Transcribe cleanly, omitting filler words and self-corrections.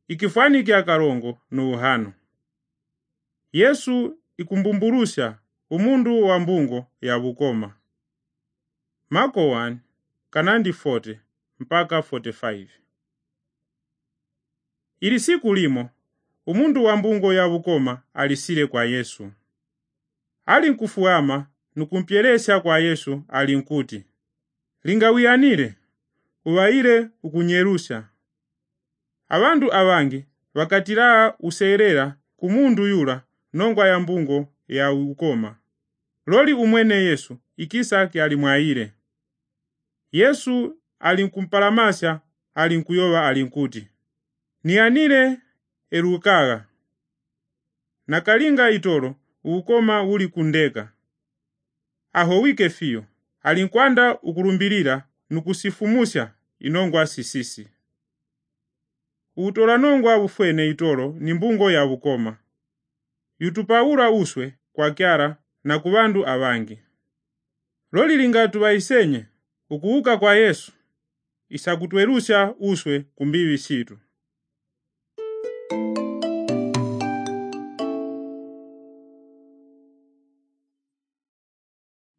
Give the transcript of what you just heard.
ikifaniki akarongo no uhano. Yesu ikumbumburusha umundu wa mbungo ya bukoma. Marko 1 kanandi 40 mpaka 45. Ili siku limo umundu wa mbungo ya bukoma alisile kwa Yesu. Alinkufuama nukumpyelesha kwa Yesu alinkuti, lingawiyanile uwaile ukunyerusha. Abandu abangi bakatila userera kumundu yula nongwa ya mbungo ya ukoma. Loli umwene Yesu ikisaki alimwaile. Yesu alinkumpalamasya alinkuyoba alinkuti, niyanile erukaga. Nakalinga itolo ukoma uli kundeka. Aho wike fiyo alinkwanda ukulumbilira nukusifumusya inongwa sisisi. Utola nongwa bufwene itolo ni mbungo ya bukoma. Yutupaula uswe kwa kyara na kubandu abangi. Loli lingatu baisenye ukuuka kwa Yesu isakutwerusha uswe kumbibi situ.